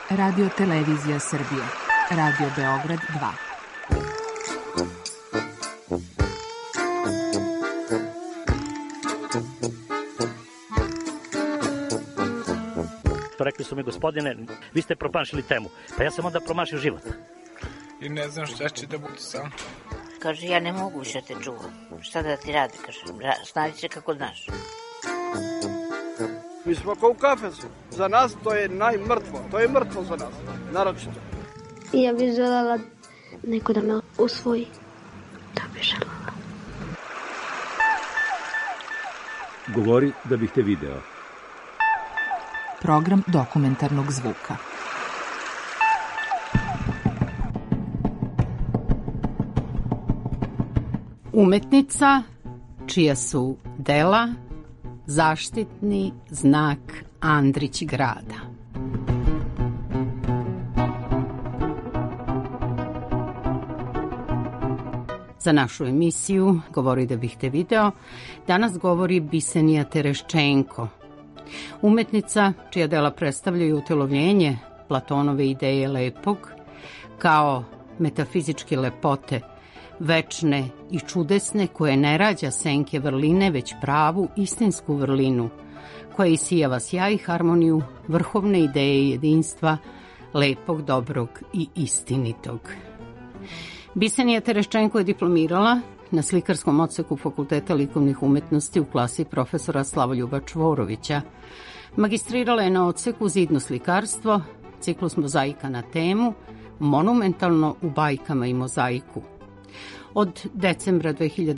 Radio Televizija Srbije. Radio Beograd 2. Rekli su mi, gospodine, vi ste promašili temu. Pa ja sam onda promašio život. I ne znam šta će da bude sam. Kaže, ja ne mogu više te čuvam. Šta da ti radi, kaže, snađi se kako znaš. Mi smo kao u kafesu. Za nas to je najmrtvo. To je mrtvo za nas, naročito. Ja bih želela neko da me usvoji. Da bih želela. Govori da bih te video. Program dokumentarnog zvuka. Umetnica čija su dela zaštitni znak Andrić grada. Za našu emisiju Govori da bih te video danas govori Bisenija Tereščenko, umetnica čija dela predstavljaju utelovljenje Platonove ideje lepog kao metafizičke lepote, večne i čudesne, koje ne rađa senke vrline, već pravu, istinsku vrlinu, koja isijava sjaj i harmoniju vrhovne ideje jedinstva, lepog, dobrog i istinitog. Bisenija Tereščenko je diplomirala na slikarskom odseku Fakulteta likovnih umetnosti u klasi profesora Slavoljuba Čvorovića. Magistrirala je na odseku zidno slikarstvo, ciklus mozaika na temu, monumentalno u bajkama i mozaiku. Od decembra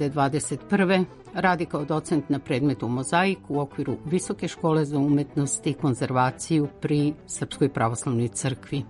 2021. radi kao docent na predmetu mozaiku u okviru Visoke škole za umetnost i konzervaciju pri Srpskoj pravoslavnoj crkvi.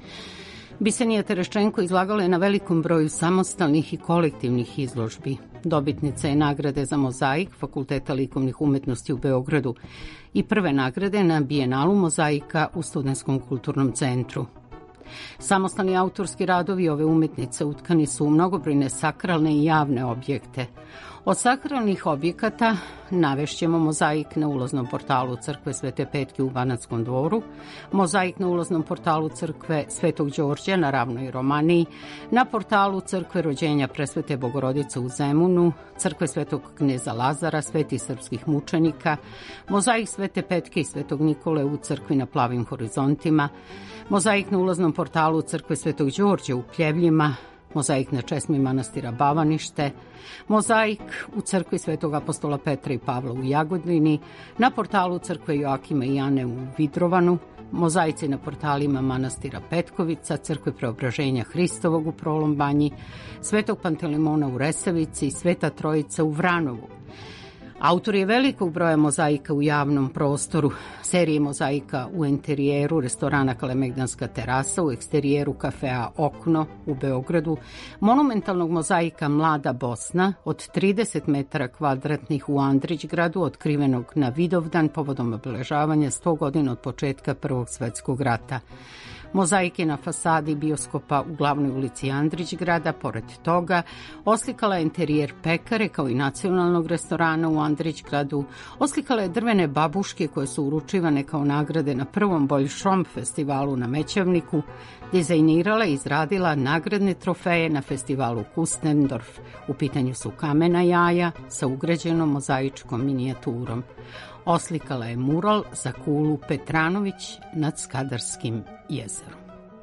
Bisenija Tereščenko izlagala je na velikom broju samostalnih i kolektivnih izložbi. Dobitnica je nagrade za mozaik Fakulteta likovnih umetnosti u Beogradu i prve nagrade na Bijenalu mozaika u Studentskom kulturnom centru. Samostalni autorski radovi ove umetnice utkani su u mnogobrojne sakralne i javne objekte. Od sakralnih objekata navešćemo mozaik na ulaznom portalu crkve Svete Petke u Banatskom dvoru, mozaik na ulaznom portalu crkve Svetog Đorđa na Ravnoj Romaniji, na portalu crkve Rođenja Presvete Bogorodice u Zemunu, crkve Svetog kneza Lazara, Svetih srpskih mučenika, mozaik Svete Petke i Svetog Nikole u crkvi na Plavim horizontima, mozaik na ulaznom portalu crkve Svetog Đorđa u Pljevljima, mozaik na česmi manastira Bavanište, mozaik u crkvi Svetog apostola Petra i Pavla u Jagodini, na portalu crkve Joakima i Jane u Vidrovanu, mozaici na portalima manastira Petkovica, crkve Preobraženja Hristovog u Prolom Banji, Svetog Pantelimona u Resavici i Sveta Trojica u Vranovu. Autor je velikog broja mozaika u javnom prostoru, serije mozaika u interijeru restorana Kalemegdanska terasa, u eksterijeru kafea Okno u Beogradu, monumentalnog mozaika Mlada Bosna od 30 metara kvadratnih u Andrićgradu, otkrivenog na Vidovdan povodom obeležavanja 100 godina od početka Prvog svetskog rata. Mozaik je na fasadi bioskopa u glavnoj ulici Andrićgrada. Pored toga, oslikala je interijer pekare kao i nacionalnog restorana u Andrićgradu. Oslikala je drvene babuške koje su uručivane kao nagrade na prvom Bolšom festivalu na Mećavniku. Dizajnirala i izradila nagradne trofeje na festivalu Kustendorf. U pitanju su kamena jaja sa ugrađenom mozaičkom minijaturom. Oslikala je mural za kulu Petranović nad Skadarskim jezerom.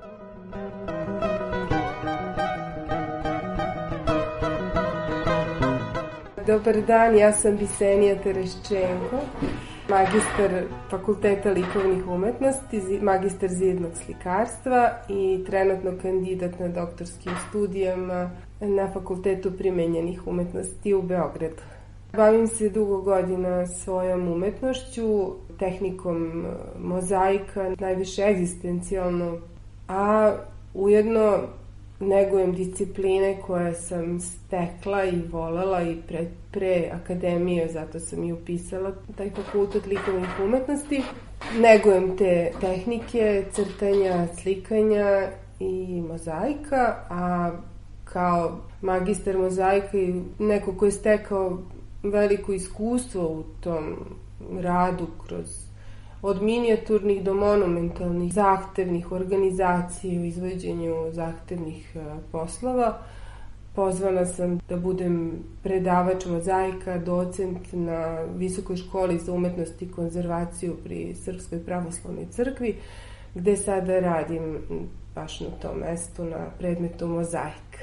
Dobar dan, ja sam Bisenija Tereščenko, magistar Fakulteta likovnih umetnosti, magistar zidnog slikarstva i trenutno kandidat na doktorskim studijama na Fakultetu primenjenih umetnosti u Beogradu. Bavim se dugo godina svojom umetnošću, tehnikom mozaika, najviše egzistencijalno, a ujedno negujem discipline koje sam stekla i volela i pre akademije, zato sam i upisala taj fakultet likovnih umetnosti. Negujem te tehnike crtanja, slikanja i mozaika, a kao magistar mozaika i neko ko je stekao veliko iskustvo u tom radu kroz od minijaturnih do monumentalnih, zahtevnih organizacija u izvođenju zahtevnih poslova. Pozvana sam da budem predavač mozaika, docent na Visokoj školi za umetnost i konzervaciju pri Srpskoj pravoslavnoj crkvi, gde sada radim baš na tom mestu na predmetu mozaik.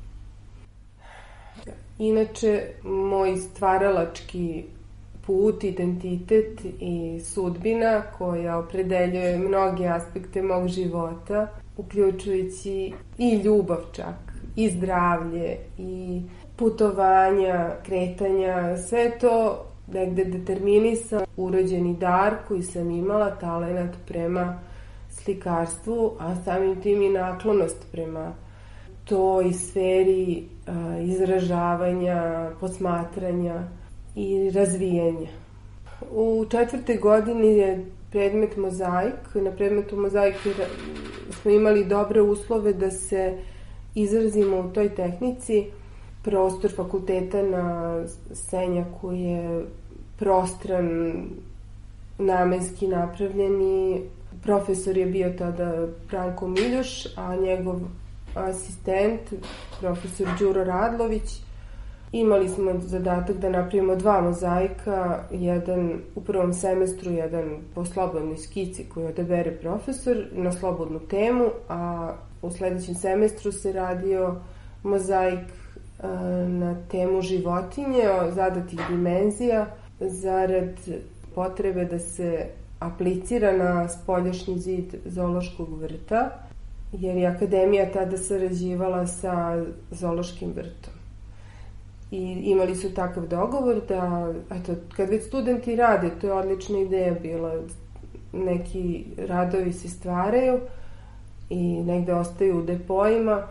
Inače, moj stvaralački put, identitet i sudbina koja opredeljuje mnoge aspekte mog života, uključujući i ljubav čak, i zdravlje, i putovanja, kretanja, sve to negde determinisa urođeni dar koji sam imala, talenat prema slikarstvu, a samim tim i naklonost prema toj sferi izražavanja, posmatranja i razvijanja. U 4. godini je predmet mozaik. Na predmetu mozaik smo imali dobre uslove da se izrazimo u toj tehnici. Prostor fakulteta na Senjaku je prostran, namenski napravljeni. Profesor je bio tada Branko Miljuš, a njegov asistent, profesor Đuro Radlović. Imali smo zadatak da napravimo 2 mozaika, jedan u prvom semestru, jedan po slobodnoj skici koju odabere profesor na slobodnu temu, a u sledećem semestru se radio mozaik na temu životinje, zadatih dimenzija, zarad potrebe da se aplicira na spoljašnji zid zoološkog vrta, jer je akademija tada sarađivala sa zoološkim vrtom. I imali su takav dogovor da, eto, kad već studenti rade, to je odlična ideja bila, neki radovi se stvaraju i negde ostaju u depojima,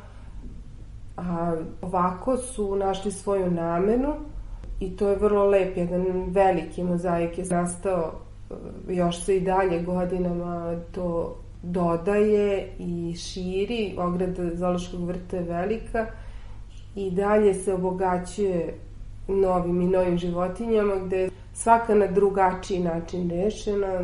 a ovako su našli svoju namenu i to je vrlo lep, jedan veliki mozaik je nastao, još se i dalje godinama to dodaje i širi, ograda zoološkog vrta je velika i dalje se obogaćuje novim i novim životinjama, gde je svaka na drugačiji način rešena.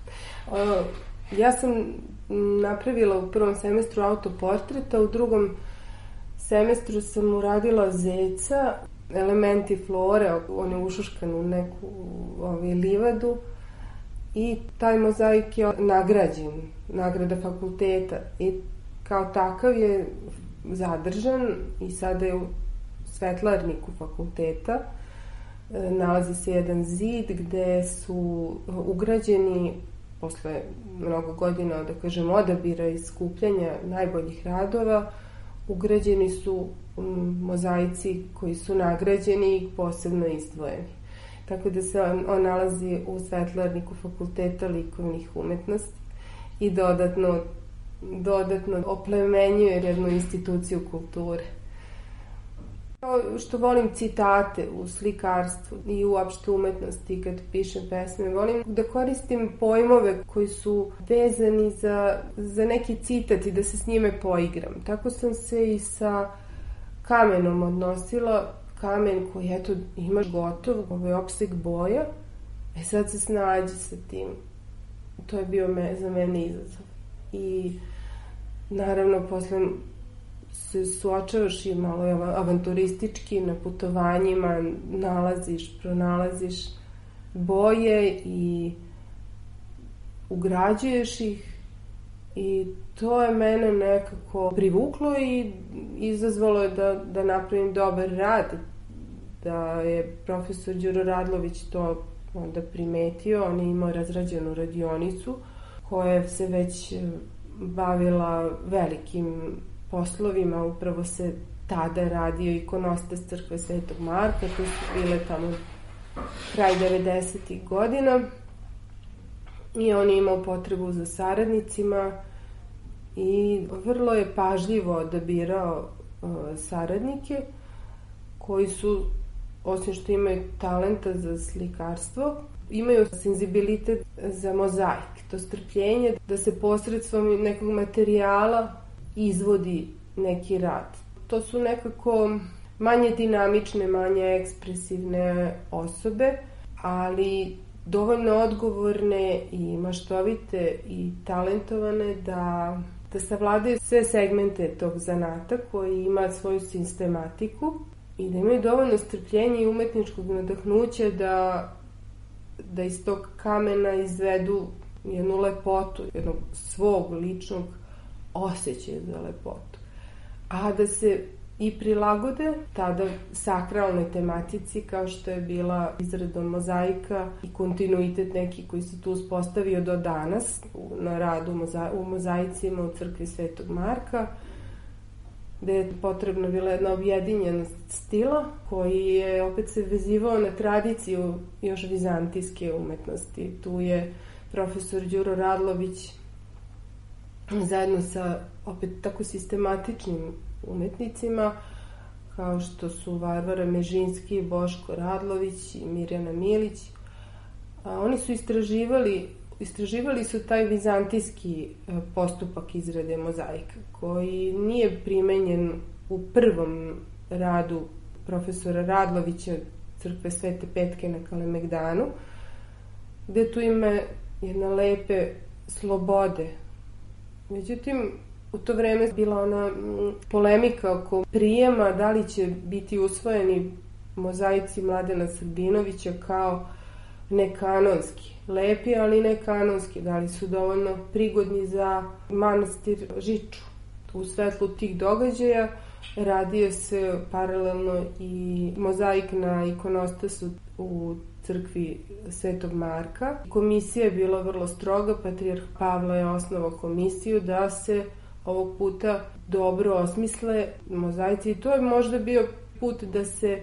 Ja sam napravila u prvom semestru autoportreta, u drugom semestru sam uradila zeca, elementi flore, on je ušuškan u neku livadu i taj mozaik je nagrađen, nagrada fakulteta i kao takav je zadržan i sada je u svetlarniku fakulteta. Nalazi se jedan zid gde su ugrađeni posle mnogo godina, da kažem, odabira i skupljanja najboljih radova, ugrađeni su mozaici koji su nagrađeni i posebno izdvojeni. Tako da se on nalazi u svetlarniku Fakulteta likovnih umetnosti i dodatno oplemenjuje jednu instituciju kulture. Što volim citate u slikarstvu i uopšte umetnosti kad pišem pesme, volim da koristim pojmove koji su vezani za neki citat i da se s njime poigram. Tako sam se i sa kamenom odnosila, kamen koji eto ima gotov opseg boja, sad se snađi sa tim. To je bio za mene izazov. I naravno posle se suočavaš i malo avanturistički na putovanjima, pronalaziš boje i ugrađuješ ih i to je mene nekako privuklo i izazvalo je da napravim dobar rad, da je profesor Đuro Radlović to onda primetio. On je imao razrađenu radionicu koja se već bavila velikim poslovima, upravo se tada radio ikonostas crkve Svetog Marka, to su bile tamo kraj 90. godina i on je imao potrebu za saradnicima i vrlo je pažljivo odabirao saradnike koji su, osim što imaju talenta za slikarstvo, imaju senzibilitet za mozaik, to strpljenje da se posredstvom nekog materijala izvodi neki rad. To su nekako manje dinamične, manje ekspresivne osobe, ali dovoljno odgovorne i maštovite i talentovane da savladaju sve segmente tog zanata koji ima svoju sistematiku i da imaju dovoljno strpljenja i umetničkog nadahnuća da iz tog kamena izvedu jednu lepotu, jednog svog ličnog osjećaja za lepotu. A da se i prilagode tada sakralnoj tematici kao što je bila izrada mozaika i kontinuitet neki koji se tu uspostavio do danas na radu u mozaicima u crkvi Svetog Marka, gde je potrebna bila jedna objedinjenost stila koji je opet se vezivao na tradiciju još vizantijske umetnosti. Tu je profesor Đuro Radlović zajedno sa opet tako sistematičnim umetnicima kao što su Varvara Mežinski, Boško Radlović i Mirjana Milić. Oni su istraživali su taj vizantijski postupak izrade mozaika koji nije primenjen u prvom radu profesora Radlovića crkve Svete Petke na Kalemegdanu, gde tu ima jedna lepe slobode. Međutim, u to vreme je bila ona polemika oko prijema, da li će biti usvojeni mozaici Mladena Srbinovića kao nekanonski. Lepi, ali nekanonski. Da li su dovoljno prigodni za manastir Žiču. U svetlu tih događaja radio se paralelno i mozaik na ikonostasu u crkvi Svetog Marka. Komisija je bila vrlo stroga, patrijarh Pavle je osnovao komisiju da se ovog puta dobro osmisle mozaici i to je možda bio put da se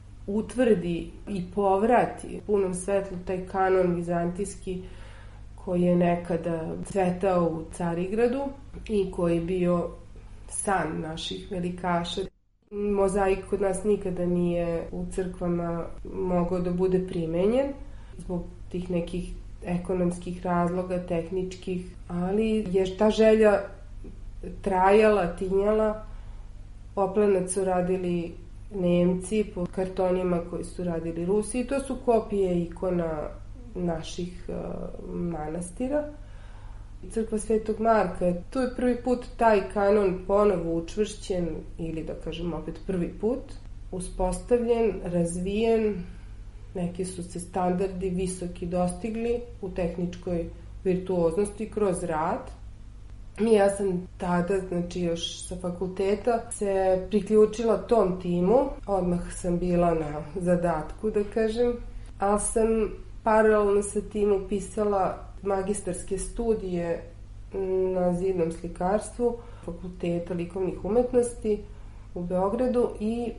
utvrdi i povrati punom svetlu taj kanon vizantijski koji je nekada cvetao u Carigradu i koji je bio san naših velikaša. Mozaik kod nas nikada nije u crkvama mogao da bude primenjen zbog tih nekih ekonomskih razloga, tehničkih, ali je ta želja trajala, tinjala. Oplenac su radili Nemci po kartonima koji su radili Rusi i to su kopije ikona naših manastira. Crkva Svetog Marka, tu je prvi put taj kanon ponovo učvršćen ili da kažem opet prvi put uspostavljen, razvijen, neki su se standardi visoki dostigli u tehničkoj virtuoznosti kroz rad. Ja sam tada, znači još sa fakulteta, se priključila tom timu, odmah sam bila na zadatku, da kažem, ali sam paralelno sa tim upisala magistarske studije na zidnom slikarstvu Fakulteta likovnih umetnosti u Beogradu i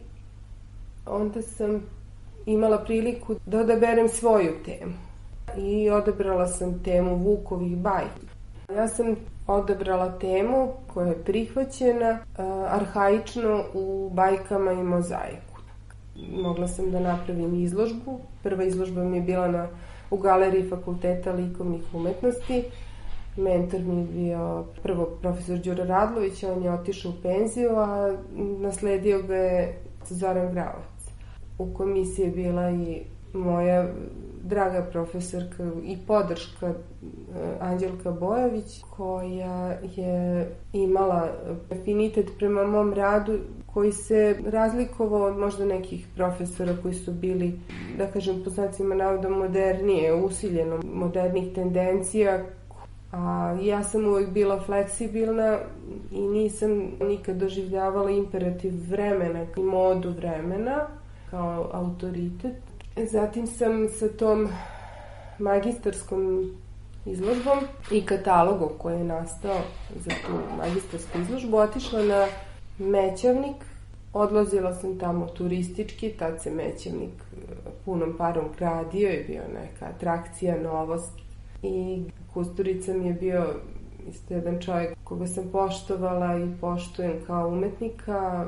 onda sam imala priliku da odaberem svoju temu. I odabrala sam temu Vukovih bajki. Ja sam odabrala temu koja je prihvaćena arhaično u bajkama i mozaiku. Mogla sam da napravim izložbu. Prva izložba mi je bila u galeriji Fakulteta likovnih umetnosti. Mentor mi je bio prvo profesor Đuro Radlović, on je otišao u penziju, a nasledio ga je Zoran Gravac. U komisiji je bila i moja draga profesorka i podrška Anđelka Bojović, koja je imala afinitet prema mom radu koji se razlikovao od možda nekih profesora koji su bili, da kažem, po znacima navoda modernije, usiljeno modernih tendencija, a ja sam uvek bila fleksibilna i nisam nikad doživljavala imperativ vremena i modu vremena kao autoritet. Zatim sam sa tom magistarskom izložbom i katalogom koji je nastao za tu magistarsku izložbu otišla na Mećavnik. Odlazila sam tamo turistički, tad se Mećavnik punom parom gradio, je bio neka atrakcija, novost. I Kusturica mi je bio isto jedan čovjek koga sam poštovala i poštujem kao umetnika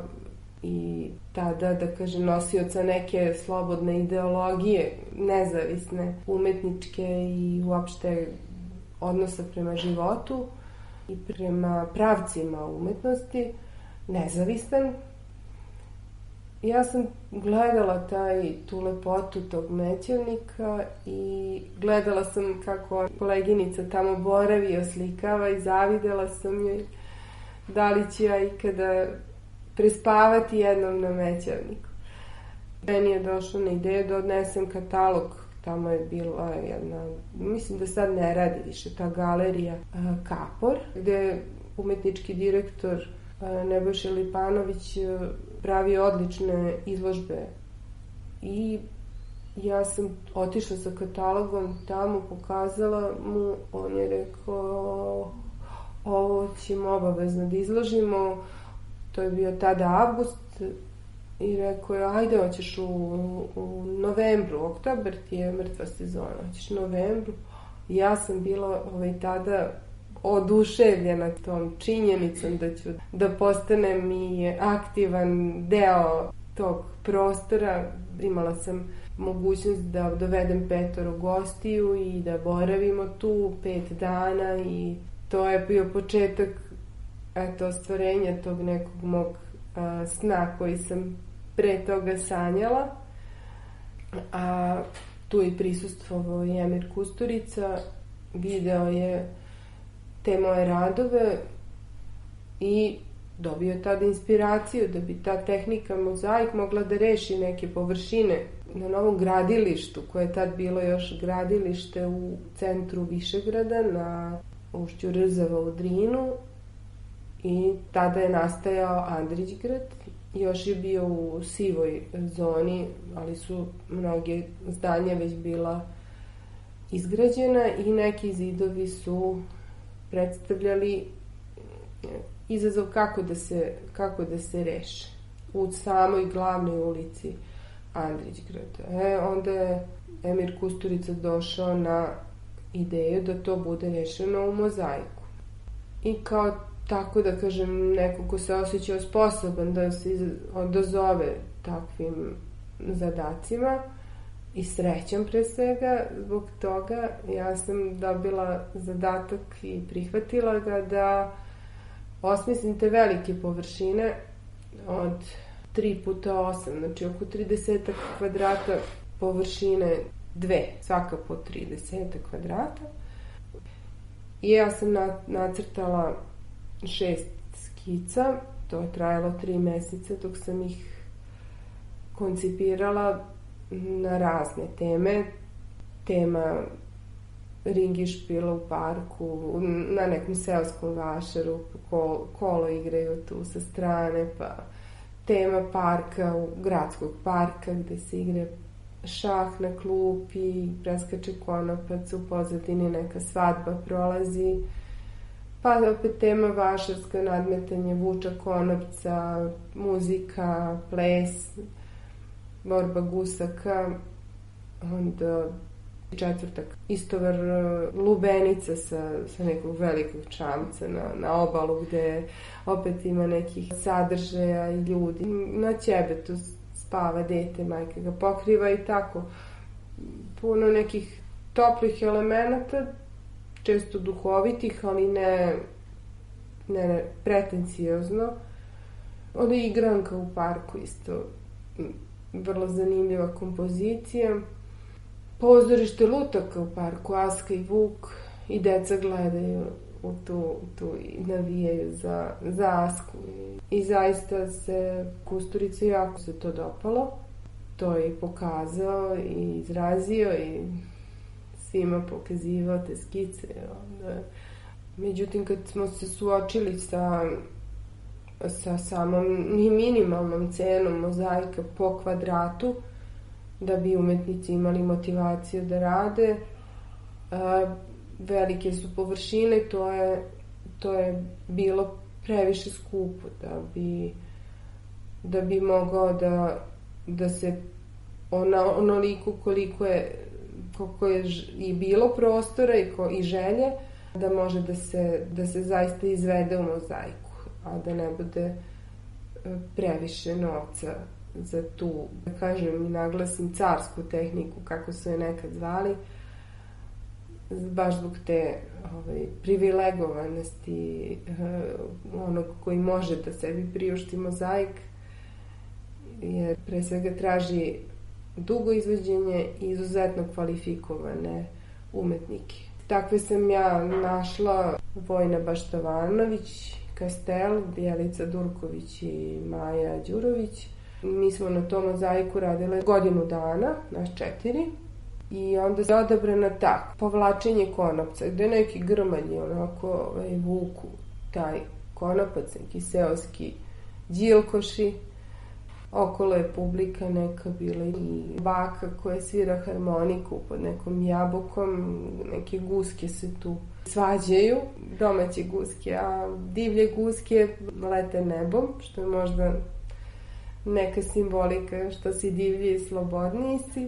i tada, da kažem, nosioca neke slobodne ideologije, nezavisne, umetničke i uopšte odnosa prema životu i prema pravcima umetnosti, nezavistan. Ja sam gledala tu lepotu tog Mećavnika i gledala sam kako koleginica tamo boravi i oslikava i zavidela sam joj da li ću ja ikada prespavati jednom na Mećavniku. Meni je došlo na ideju da odnesem katalog, tamo je bila jedna, mislim da sad ne radi više, ta galerija Kapor, gde je umetnički direktor Nebojša Lipanović pravi odlične izložbe. I ja sam otišla sa katalogom tamo, pokazala mu, on je rekao ovo ćemo obavezno da izložimo, to je bio tada avgust, i rekao je ajde hoćeš u novembru, oktobar ti je mrtva sezona, hoćeš u novembru. Ja sam bila tada oduševljena tom činjenicom da ću da postanem i aktivan deo tog prostora. Imala sam mogućnost da dovedem 5 gostiju i da boravimo tu 5 dana i to je bio početak ostvarenja tog nekog mog sna koji sam pre toga sanjala. A tu je prisustvovao i Emir Kusturica, video je te moje radove i dobio tada inspiraciju da bi ta tehnika mozaik mogla da reši neke površine na novom gradilištu, koje je tad bilo još gradilište u centru Višegrada na ušću Rzava u Drinu, i tada je nastajao Andrićgrad. Još je bio u sivoj zoni, ali su mnoge zdanja već bila izgrađena i neki zidovi su predstavljali izazov kako da se reše u samoj glavnoj ulici Andrićgrada. Onda je Emir Kusturica došao na ideju da to bude rešeno u mozaiku. I kao tako da kažem, neko ko se osjećao sposoban da se odazove takvim zadacima i srećom pre svega zbog toga, ja sam dobila zadatak i prihvatila ga da osmislim te velike površine od 3x8, znači oko 30 kvadrata površine, svaka po 30 kvadrata. I ja sam nacrtala 6 skica, to je trajalo 3 meseca dok sam ih koncipirala na razne teme. Tema ringišpila u parku, na nekom seoskom vašaru, kolo igraju tu sa strane, pa tema parka, gradskog parka gde se igra šah na klupi, preskače konopac, u pozadini neka svadba prolazi, pa opet tema vašarska, nadmetanje vuča konopca, muzika, ples, borba gusaka, onda četvrtak istovar lubenica sa nekog velikog čamca na obalu gde opet ima nekih sadržaja i ljudi. Na ćebetu spava dete, majka ga pokriva i tako. Puno nekih toplih elemenata, često duhovitih, ali ne pretenciozno. Onda je igranka u parku isto, vrlo zanimljiva kompozicija. Pozorište lutaka u parku, Aska i Vuk, i deca gledaju u tu i navijaju za Asku. I zaista se Kusturici jako se to dopalo. To je pokazao i izrazio i svima pokazivao te skice. Međutim, kad smo se suočili sa samom minimalnom cenom mozaika po kvadratu, da bi umetnici imali motivaciju da rade, velike su površine, to je bilo previše skupo da bi mogao da se onoliko koliko je i bilo prostora i želje, da može da se zaista izvede u mozaiku, a da ne bude previše novca za tu, da kažem i naglasim, carsku tehniku, kako su je nekad zvali, baš zbog te privilegovanosti onog koji može da sebi priušti mozaik. jer pre svega traži dugo izvođenje i izuzetno kvalifikovane umetnike. Takve sam ja našla Vojna Baštovanović, Kastel, Bjelica Durković i Maja Đurović. Mi smo na tom mozaiku radile godinu dana, nas 4. I onda je odabrana tako, povlačenje konopca, gde neki grmalji onako vuku taj konopac, neki seoski đilkoši. Okolo je publika neka bila i baka koja svira harmoniku pod nekom jabukom, neke guske se tu svađaju, domaće guske, a divlje guske lete nebom, što je možda neka simbolika što si divlji i slobodniji si.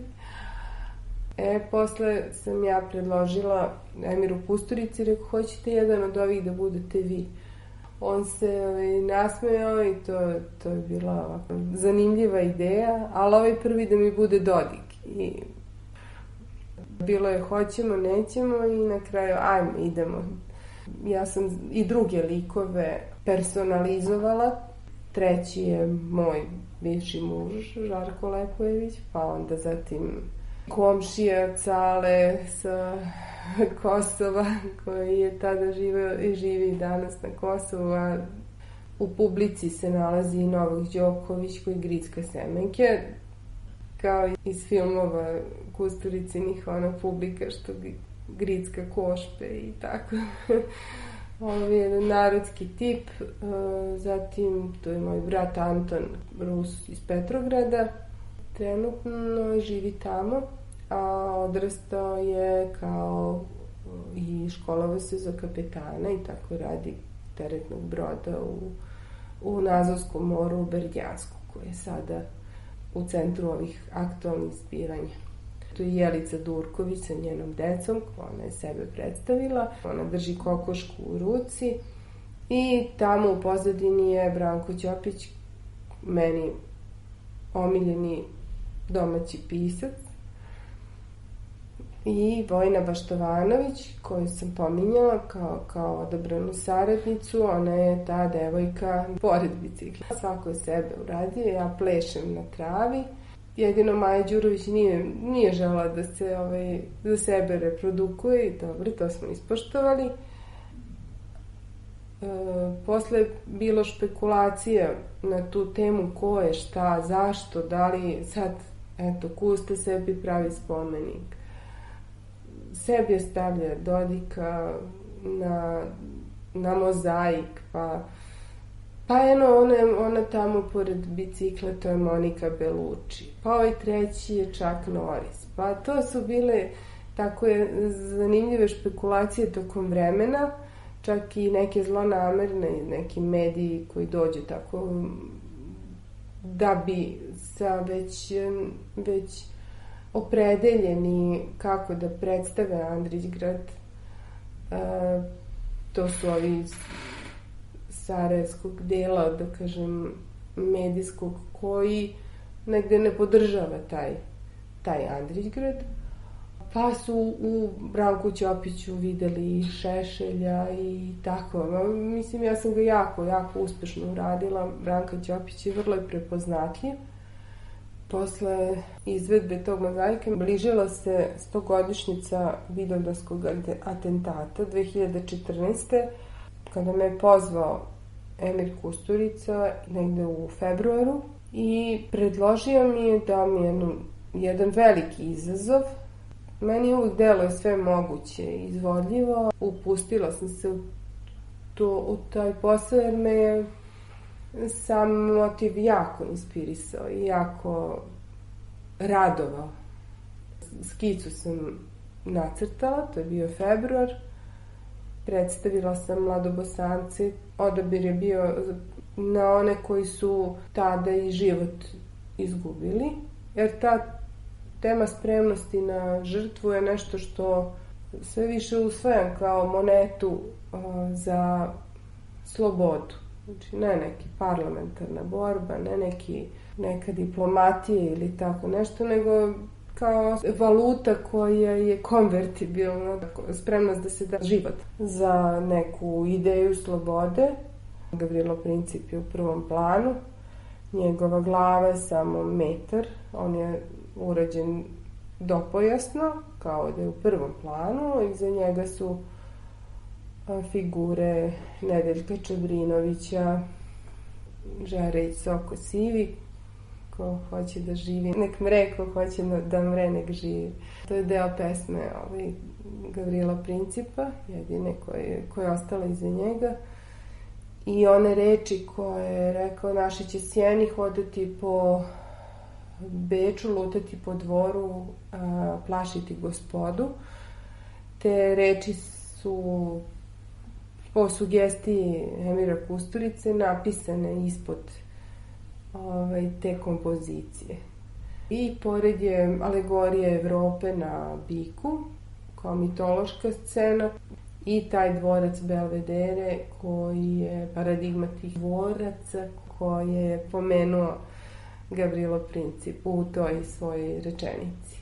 Posle sam ja predložila Emiru Kusturici, rekao, hoćete jedan od ovih da budete vi. On se nasmejao i to je bila ovako zanimljiva ideja, ali ovaj prvi da mi bude Dodik. I bilo je hoćemo, nećemo i na kraju ajmo, idemo. Ja sam i druge likove personalizovala. Treći je moj bivši muž, Žarko Lepojević, pa onda zatim komšija Cale sa Kosova, koji je tada živeo i živi danas na Kosovu, a u publici se nalazi i Novak Đoković koji Gricka semenke, kao iz filmova Kusturicinih, ona publika što Gricka košpe i tako. Ovo je jedan narodski tip. Zatim, to je moj brat Anton, Rus iz Petrograda. Trenutno živi tamo, a odrastao je kao i školovao se za kapetana i tako radi teretnog broda u Nazovskom moru u Berdjansku, koji je sada u centru ovih aktualnih zbivanja. Tu je Jelica Durković sa njenom decom, ona je sebe predstavila. Ona drži kokošku u ruci i tamo u pozadini je Branko Ćopić, meni omiljeni domaći pisac, i Vojna Baštovanović, koju sam pominjala kao odabranu saradnicu. Ona je ta devojka pored bicikla. Svako je sebe uradio, ja plešem na travi. Jedino Maja Đurović nije žela da se za sebe reprodukuje i dobro, to smo ispoštovali. Posle je bilo špekulacija na tu temu ko je, šta, zašto, da li sad, Kusta sebi pravi spomenik. Sebi stavlja Dodika na mozaik, pa ona tamo pored bicikla, to je Monika Belucci, pa ovaj treći je Chuck Norris. Pa to su bile tako zanimljive špekulacije tokom vremena, čak i neke zlonamerne, neki mediji koji dođu tako da bi sa već opredeljeni kako da predstave Andrićgrad. To su ovi iz sarajevskog dela, da kažem, medijskog, koji negde ne podržava taj Andrićgrad. Pa su u Branku Ćopiću videli Šešelja i tako. Mislim, ja sam ga jako, jako uspešno uradila. Branka Ćopić je vrlo prepoznatljiv. Posle izvedbe tog mozaika bližila se 100-godišnjica Vidovdanskog atentata 2014. kada me je pozvao Emir Kusturica negde u februaru i predložio mi je da mi je jedan veliki izazov. Meni uvijek deluje sve moguće i izvodljivo. Upustila sam se u taj posao jer me je sam motiv jako inspirisao i jako radovao. Skicu sam nacrtala, to je bio februar. Predstavila sam Mladobosance. Odabir je bio na one koji su tada i život izgubili, jer ta tema spremnosti na žrtvu je nešto što sve više usvajam kao monetu za slobodu. Znači, ne neki parlamentarna borba, ne neka diplomatija ili tako nešto, nego kao valuta koja je konvertibilna, spremnost da se da život za neku ideju slobode. Gavrilo Princip je u prvom planu. Njegova glava je samo metar, on je urađen dopojasno, kao da je u prvom planu. Iza njega su figure Nedeljka Čabrinovića, Žereć Soko Sivi, ko hoće da živi, nek mre, ko hoće da mre, nek živi. To je deo pesme Gavrila Principa, jedine koja je ostala iza njega. I one reči koje je rekao: naši će sjeni hodati po Beču, lutati po dvoru, plašiti gospodu. Te reči su po sugestiji Emira Kusturice napisane ispod te kompozicije. I pored je alegorija Evrope na biku, kao mitološka scena, i taj dvorac Belvedere koji je paradigma tih dvoraca koje je pomenuo Gavrilo Princip u toj svojoj rečenici.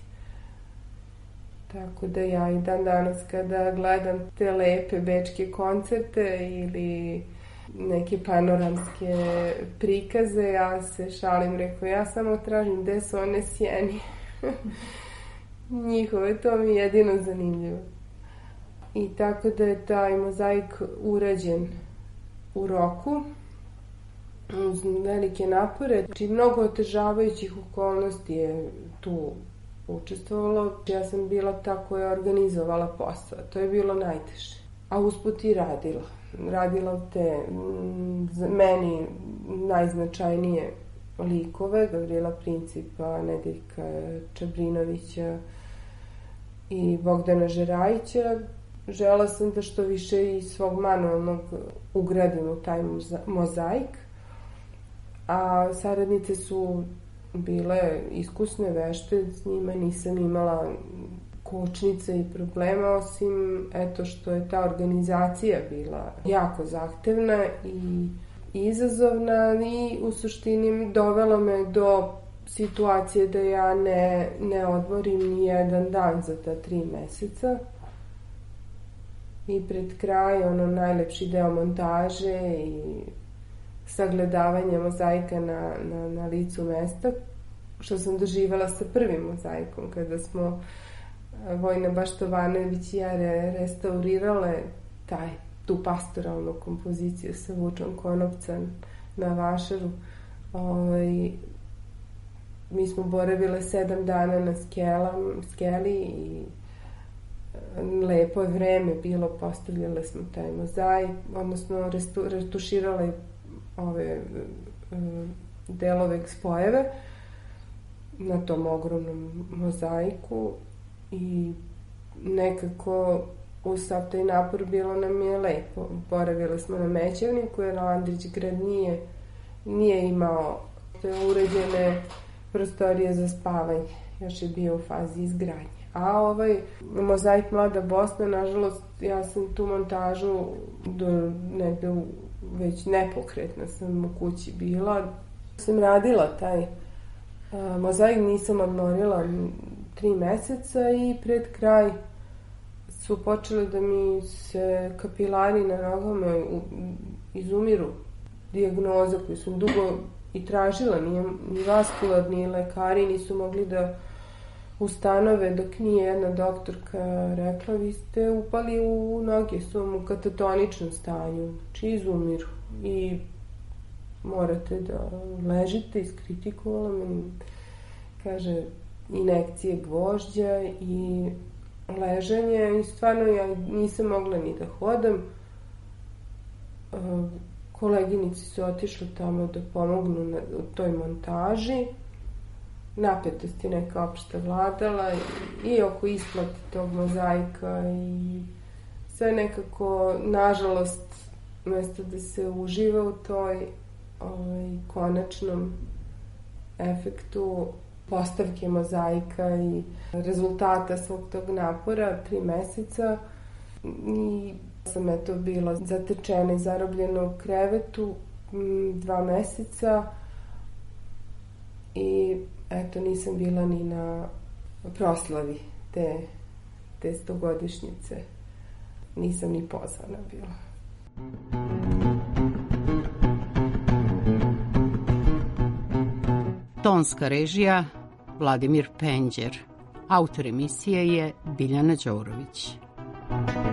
Tako da ja i dan danas kada gledam te lepe bečke koncerte ili neke panoramske prikaze, ja se šalim, rekao, ja samo tražim gde su one sjeni. Njihove, to mi je jedino zanimljivo. I tako da je taj mozaik urađen u roku, uz velike napore. Znači, mnogo otežavajućih okolnosti je tu učestvovalo. Ja sam bila ta koja je organizovala posao. To je bilo najteže. A usput i radila. Radila te meni najznačajnije likove, Gavrila Principa, Nedeljka Čabrinovića i Bogdana Žerajića. Žela sam da što više i svog manualnog ugradim u taj mozaik. A saradnice su bile iskusne, vešte, s njima nisam imala kočnice i problema, osim eto što je ta organizacija bila jako zahtevna i izazovna i u suštini dovela me do situacije da ja ne odmorim ni jedan dan za ta 3 meseca. I pred kraj, najlepši deo montaže i sagledavanje mozaika na licu mesta, što sam doživjela sa prvim mozaikom, kada smo Vojna Baštovanović i ja restaurirale tu pastoralnu kompoziciju sa Vučom Konopca na Vašaru. Mi smo boravile 7 dana na skeli i lepo je vreme bilo, postavljale smo taj mozaik, odnosno retuširale ove delove spojeve na tom ogromnom mozaiku i nekako uz sav taj napor bilo nam je lepo. Boravile smo na Mećevniku jer Andrić grad nije imao uređene prostorije za spavanje, još je bio u fazi izgradnje. A ovaj mozaik Mlada Bosna, nažalost, ja sam tu montažu negde već nepokretna sam u kući bila. Sam radila taj mozaik, nisam odmorila 3 meseca i pred kraj su počele da mi se kapilari na nogama izumiru. Dijagnoza koju sam dugo i tražila, ni vaskular, ni lekari nisu mogli da ustanove, dok nije jedna doktorka rekla: vi ste upali u noge, su u katatoničnom stanju, znači izumiru i morate da ležite. Iskritikovala me, kaže, injekcije gvožđa i leženje i stvarno ja nisam mogla ni da hodam. Koleginici su otišle tamo da pomognu u toj montaži. Napetost je neka opšta vladala i oko isplate tog mozaika i sve nekako, nažalost, mesto da se uživa u toj konačnom efektu postavke mozaika i rezultata svog tog napora 3 meseca i sam bila zatečena i zarobljena u krevetu 2 meseca i nisam bila ni na proslavi te 100-godišnjice. Nisam ni pozvana bila. Tonska režija Vladimir Penđer. Autor emisije je Biljana Đourović.